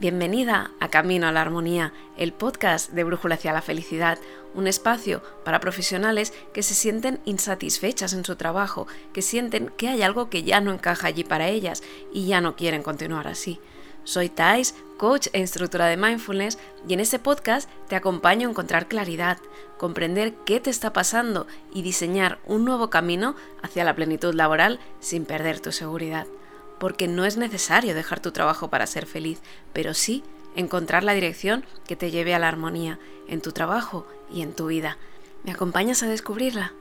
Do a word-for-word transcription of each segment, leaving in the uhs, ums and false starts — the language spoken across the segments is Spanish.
Bienvenida a Camino a la Armonía, el podcast de Brújula hacia la Felicidad, un espacio para profesionales que se sienten insatisfechas en su trabajo, que sienten que hay algo que ya no encaja allí para ellas y ya no quieren continuar así. Soy Thais, coach e instructora de Mindfulness, y en este podcast te acompaño a encontrar claridad, comprender qué te está pasando y diseñar un nuevo camino hacia la plenitud laboral sin perder tu seguridad. Porque no es necesario dejar tu trabajo para ser feliz, pero sí encontrar la dirección que te lleve a la armonía en tu trabajo y en tu vida. ¿Me acompañas a descubrirla?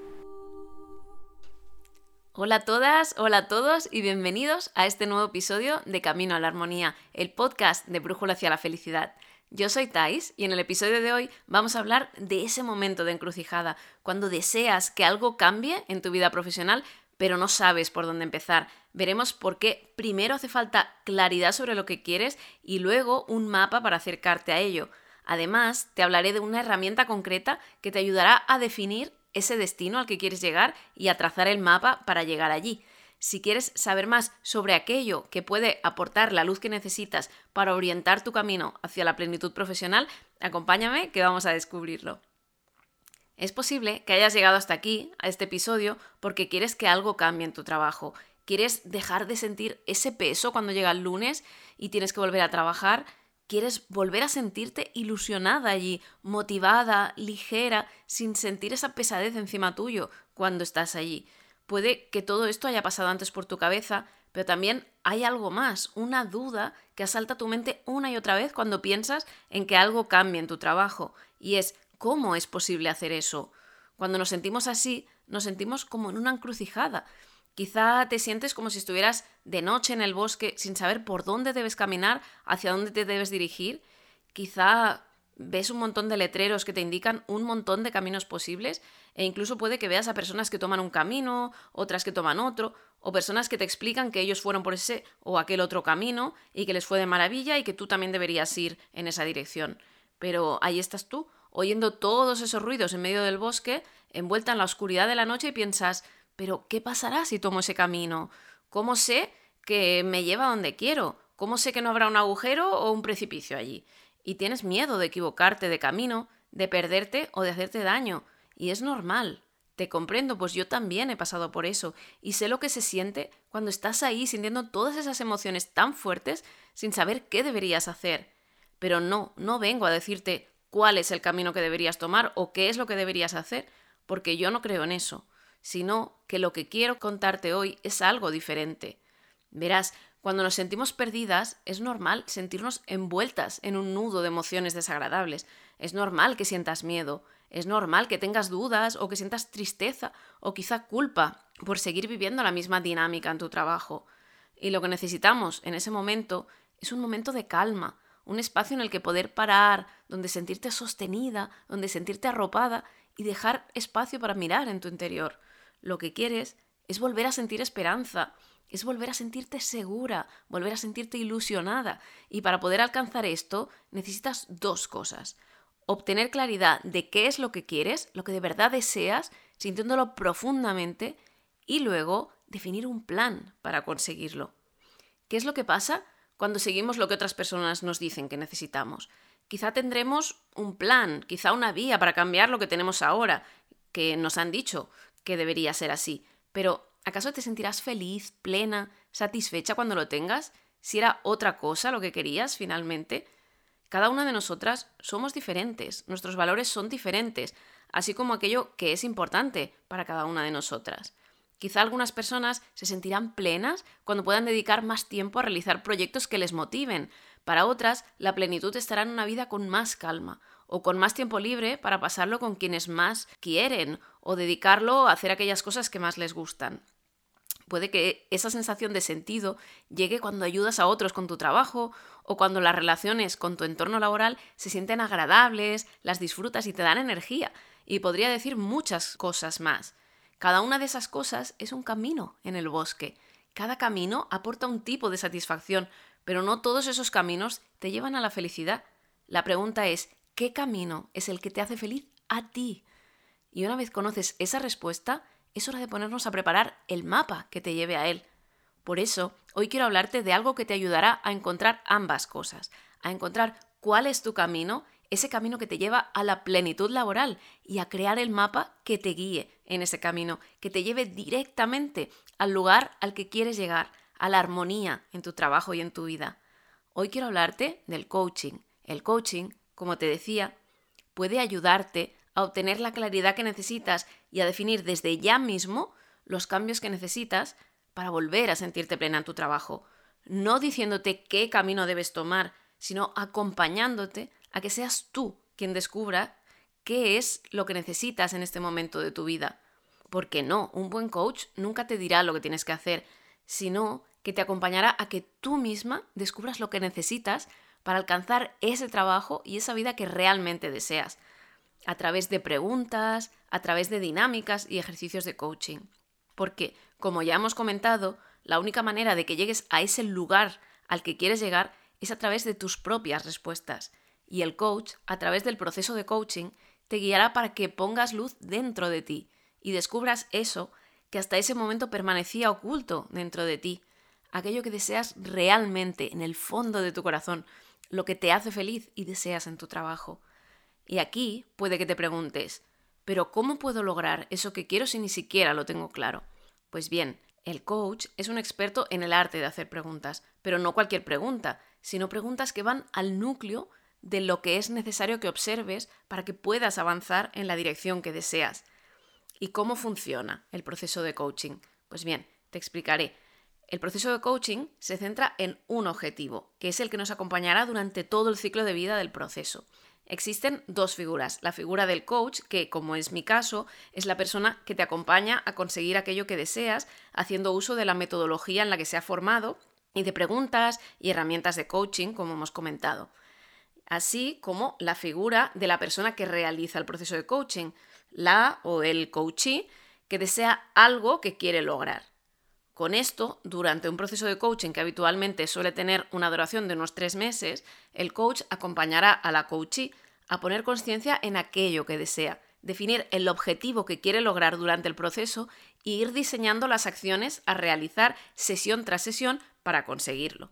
Hola a todas, hola a todos y bienvenidos a este nuevo episodio de Camino a la Armonía, el podcast de Brújula hacia la Felicidad. Yo soy Thais y en el episodio de hoy vamos a hablar de ese momento de encrucijada, cuando deseas que algo cambie en tu vida profesional, pero no sabes por dónde empezar. Veremos por qué primero hace falta claridad sobre lo que quieres y luego un mapa para acercarte a ello. Además, te hablaré de una herramienta concreta que te ayudará a definir ese destino al que quieres llegar y a trazar el mapa para llegar allí. Si quieres saber más sobre aquello que puede aportar la luz que necesitas para orientar tu camino hacia la plenitud profesional, acompáñame que vamos a descubrirlo. Es posible que hayas llegado hasta aquí, a este episodio, porque quieres que algo cambie en tu trabajo. Quieres dejar de sentir ese peso cuando llega el lunes y tienes que volver a trabajar. Quieres volver a sentirte ilusionada allí, motivada, ligera, sin sentir esa pesadez encima tuyo cuando estás allí. Puede que todo esto haya pasado antes por tu cabeza, pero también hay algo más, una duda que asalta a tu mente una y otra vez cuando piensas en que algo cambie en tu trabajo. Y es, ¿cómo es posible hacer eso? Cuando nos sentimos así, nos sentimos como en una encrucijada. Quizá te sientes como si estuvieras de noche en el bosque sin saber por dónde debes caminar, hacia dónde te debes dirigir. Quizá ves un montón de letreros que te indican un montón de caminos posibles e incluso puede que veas a personas que toman un camino, otras que toman otro, o personas que te explican que ellos fueron por ese o aquel otro camino y que les fue de maravilla y que tú también deberías ir en esa dirección. Pero ahí estás tú, oyendo todos esos ruidos en medio del bosque, envuelta en la oscuridad de la noche y piensas, ¿pero qué pasará si tomo ese camino? ¿Cómo sé que me lleva a donde quiero? ¿Cómo sé que no habrá un agujero o un precipicio allí? Y tienes miedo de equivocarte de camino, de perderte o de hacerte daño. Y es normal. Te comprendo, pues yo también he pasado por eso. Y sé lo que se siente cuando estás ahí sintiendo todas esas emociones tan fuertes sin saber qué deberías hacer. Pero no, no vengo a decirte cuál es el camino que deberías tomar o qué es lo que deberías hacer, porque yo no creo en eso, sino que lo que quiero contarte hoy es algo diferente. Verás, cuando nos sentimos perdidas, es normal sentirnos envueltas en un nudo de emociones desagradables. Es normal que sientas miedo, es normal que tengas dudas o que sientas tristeza o quizá culpa por seguir viviendo la misma dinámica en tu trabajo. Y lo que necesitamos en ese momento es un momento de calma, un espacio en el que poder parar, donde sentirte sostenida, donde sentirte arropada y dejar espacio para mirar en tu interior. Lo que quieres es volver a sentir esperanza, es volver a sentirte segura, volver a sentirte ilusionada. Y para poder alcanzar esto necesitas dos cosas. Obtener claridad de qué es lo que quieres, lo que de verdad deseas, sintiéndolo profundamente, y luego definir un plan para conseguirlo. ¿Qué es lo que pasa cuando seguimos lo que otras personas nos dicen que necesitamos? Quizá tendremos un plan, quizá una vía para cambiar lo que tenemos ahora, que nos han dicho que debería ser así. Pero, ¿acaso te sentirás feliz, plena, satisfecha cuando lo tengas? Si era otra cosa lo que querías finalmente. Cada una de nosotras somos diferentes, nuestros valores son diferentes, así como aquello que es importante para cada una de nosotras. Quizá algunas personas se sentirán plenas cuando puedan dedicar más tiempo a realizar proyectos que les motiven. Para otras, la plenitud estará en una vida con más calma, o con más tiempo libre para pasarlo con quienes más quieren, o dedicarlo a hacer aquellas cosas que más les gustan. Puede que esa sensación de sentido llegue cuando ayudas a otros con tu trabajo, o cuando las relaciones con tu entorno laboral se sienten agradables, las disfrutas y te dan energía. Y podría decir muchas cosas más. Cada una de esas cosas es un camino en el bosque. Cada camino aporta un tipo de satisfacción, pero no todos esos caminos te llevan a la felicidad. La pregunta es, ¿qué camino es el que te hace feliz a ti? Y una vez conoces esa respuesta, es hora de ponernos a preparar el mapa que te lleve a él. Por eso, hoy quiero hablarte de algo que te ayudará a encontrar ambas cosas, a encontrar cuál es tu camino, ese camino que te lleva a la plenitud laboral y a crear el mapa que te guíe en ese camino, que te lleve directamente al lugar al que quieres llegar, a la armonía en tu trabajo y en tu vida. Hoy quiero hablarte del coaching. El coaching, como te decía, puede ayudarte a obtener la claridad que necesitas y a definir desde ya mismo los cambios que necesitas para volver a sentirte plena en tu trabajo. No diciéndote qué camino debes tomar, sino acompañándote a que seas tú quien descubra qué es lo que necesitas en este momento de tu vida. Porque no, un buen coach nunca te dirá lo que tienes que hacer, sino que te acompañará a que tú misma descubras lo que necesitas para alcanzar ese trabajo y esa vida que realmente deseas, a través de preguntas, a través de dinámicas y ejercicios de coaching. Porque, como ya hemos comentado, la única manera de que llegues a ese lugar al que quieres llegar es a través de tus propias respuestas. Y el coach, a través del proceso de coaching, te guiará para que pongas luz dentro de ti y descubras eso que hasta ese momento permanecía oculto dentro de ti, aquello que deseas realmente en el fondo de tu corazón, lo que te hace feliz y deseas en tu trabajo. Y aquí puede que te preguntes, ¿pero cómo puedo lograr eso que quiero si ni siquiera lo tengo claro? Pues bien, el coach es un experto en el arte de hacer preguntas, pero no cualquier pregunta, sino preguntas que van al núcleo de lo que es necesario que observes para que puedas avanzar en la dirección que deseas. ¿Y cómo funciona el proceso de coaching? Pues bien, te explicaré. El proceso de coaching se centra en un objetivo, que es el que nos acompañará durante todo el ciclo de vida del proceso. Existen dos figuras. La figura del coach, que como es mi caso, es la persona que te acompaña a conseguir aquello que deseas, haciendo uso de la metodología en la que se ha formado y de preguntas y herramientas de coaching, como hemos comentado. Así como la figura de la persona que realiza el proceso de coaching, la o el coachee, que desea algo que quiere lograr. Con esto, durante un proceso de coaching que habitualmente suele tener una duración de unos tres meses, el coach acompañará a la coachee a poner conciencia en aquello que desea, definir el objetivo que quiere lograr durante el proceso e ir diseñando las acciones a realizar sesión tras sesión para conseguirlo.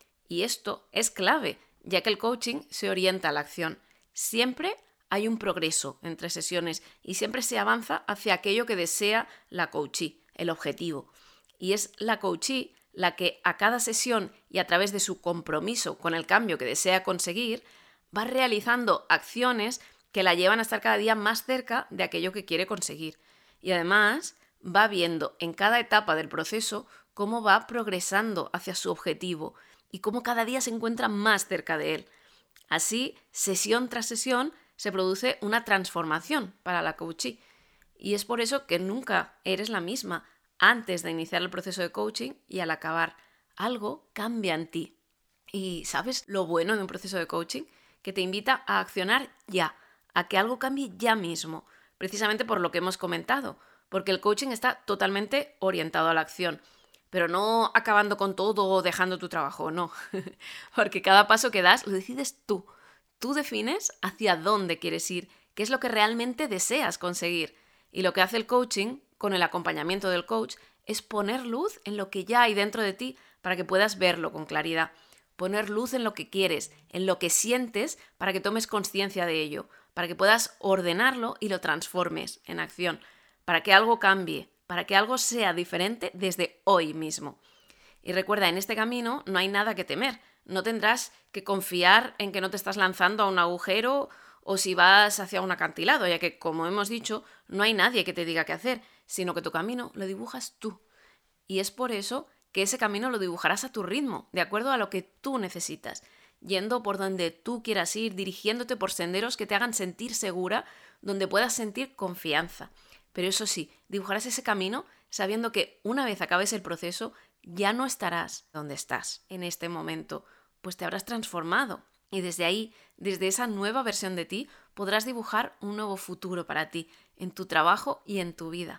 Y esto es clave, ya que el coaching se orienta a la acción. Siempre hay un progreso entre sesiones y siempre se avanza hacia aquello que desea la coachee, el objetivo. Y es la coachee la que a cada sesión y a través de su compromiso con el cambio que desea conseguir, va realizando acciones que la llevan a estar cada día más cerca de aquello que quiere conseguir. Y además va viendo en cada etapa del proceso cómo va progresando hacia su objetivo y cómo cada día se encuentra más cerca de él. Así, sesión tras sesión, se produce una transformación para la coachee. Y es por eso que nunca eres la misma antes de iniciar el proceso de coaching y al acabar. Algo cambia en ti. ¿Y sabes lo bueno de un proceso de coaching? Que te invita a accionar ya, a que algo cambie ya mismo, precisamente por lo que hemos comentado, porque el coaching está totalmente orientado a la acción, pero no acabando con todo o dejando tu trabajo, no, porque cada paso que das lo decides tú. Tú defines hacia dónde quieres ir, qué es lo que realmente deseas conseguir. Y lo que hace el coaching, con el acompañamiento del coach, es poner luz en lo que ya hay dentro de ti para que puedas verlo con claridad. Poner luz en lo que quieres, en lo que sientes, para que tomes conciencia de ello, para que puedas ordenarlo y lo transformes en acción, para que algo cambie, para que algo sea diferente desde hoy mismo. Y recuerda, en este camino no hay nada que temer. No tendrás que confiar en que no te estás lanzando a un agujero o si vas hacia un acantilado, ya que, como hemos dicho, no hay nadie que te diga qué hacer, sino que tu camino lo dibujas tú. Y es por eso que ese camino lo dibujarás a tu ritmo, de acuerdo a lo que tú necesitas, yendo por donde tú quieras ir, dirigiéndote por senderos que te hagan sentir segura, donde puedas sentir confianza. Pero eso sí, dibujarás ese camino sabiendo que una vez acabes el proceso, ya no estarás donde estás en este momento, pues te habrás transformado. Y desde ahí, desde esa nueva versión de ti, podrás dibujar un nuevo futuro para ti, en tu trabajo y en tu vida.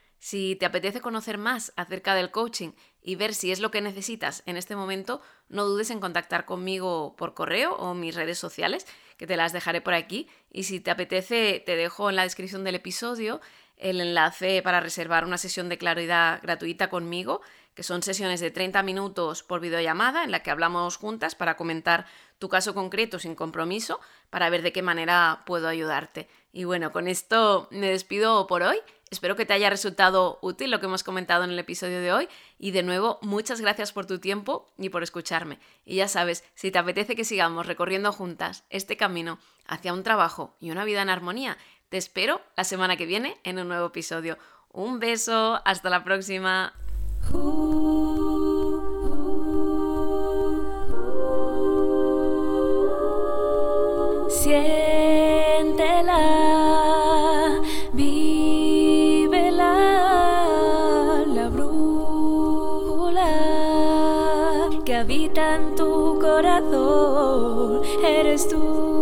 Si te apetece conocer más acerca del coaching y ver si es lo que necesitas en este momento, no dudes en contactar conmigo por correo o mis redes sociales, que te las dejaré por aquí. Y si te apetece, te dejo en la descripción del episodio el enlace para reservar una sesión de claridad gratuita conmigo, que son sesiones de treinta minutos por videollamada en la que hablamos juntas para comentar tu caso concreto sin compromiso, para ver de qué manera puedo ayudarte. Y bueno, con esto me despido por hoy. Espero que te haya resultado útil lo que hemos comentado en el episodio de hoy y de nuevo muchas gracias por tu tiempo y por escucharme. Y ya sabes, si te apetece que sigamos recorriendo juntas este camino hacia un trabajo y una vida en armonía, te espero la semana que viene en un nuevo episodio. Un beso, hasta la próxima. Siéntela, vívela, la brújula que habita en tu corazón, eres tú.